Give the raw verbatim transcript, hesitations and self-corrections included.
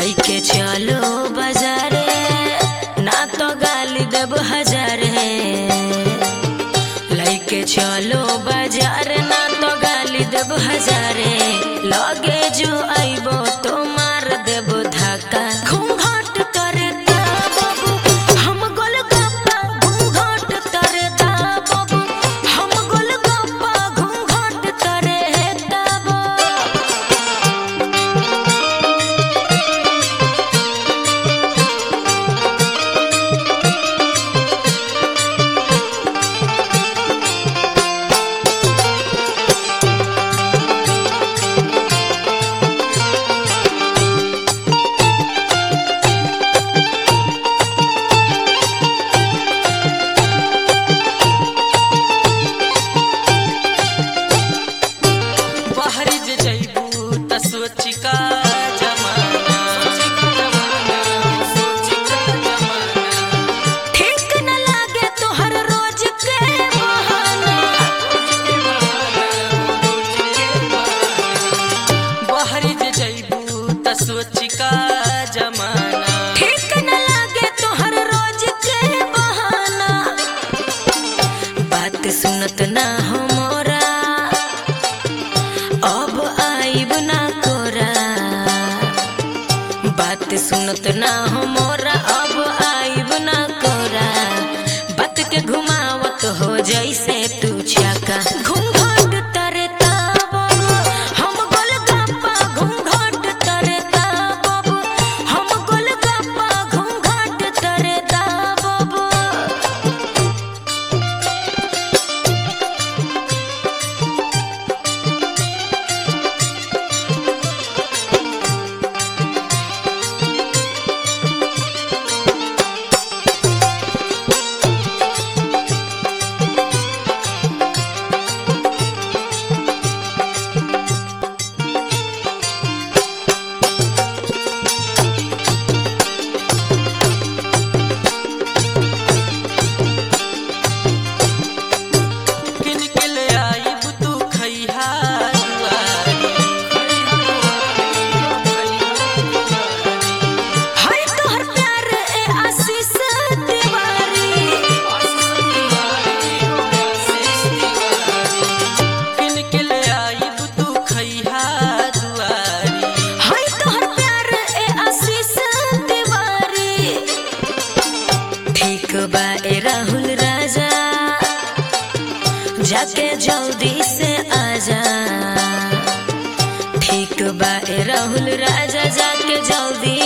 लइके चलो बाजारे ना तो गाली देब हजारे। लइके चलो बाजारे ना तो गाली देब हजारे। लगे जो आइबो तो मार देब धक्का। घूंघट करे दा बाबू हम गोलगप्पा, घूंघट करे दा बाबू हम गोलगप्पा, घूंघट करे दा बाबू। बाहरी जे जइबू त सोची का जमाना, सोची का जमाना। ठीक न लागे तोहर रोज के बहाना। बाहरी जे जइबू त सोची का जमाना। ठीक न लागे तोहर रोज के बहाना। बात सुनत ना हो मोरा अब आइब ना तोरा। बात सुनत ना हो मोरा अब आइब ना तोरा। बात के घुमावत हो जैसे तू चाका। घूंघट तरे ता बाबू हम गोलगप्पा, घूंघट तरे ता बाबू हम गोलगप्पा, घूंघट तरे ता बाबू। किन के ले आइब तू खइहा दुआरी। हाय तोहर प्यार ए आशीष तिवारी। किन के ले आइब तू खइहा दुआरी। हाय तोहर प्यार ए आशीष तिवारी। ठीक बा ए राहुल राजा जाके जल्दी से आजा। ठीक बा ए राहुल राजा जाके जल्दी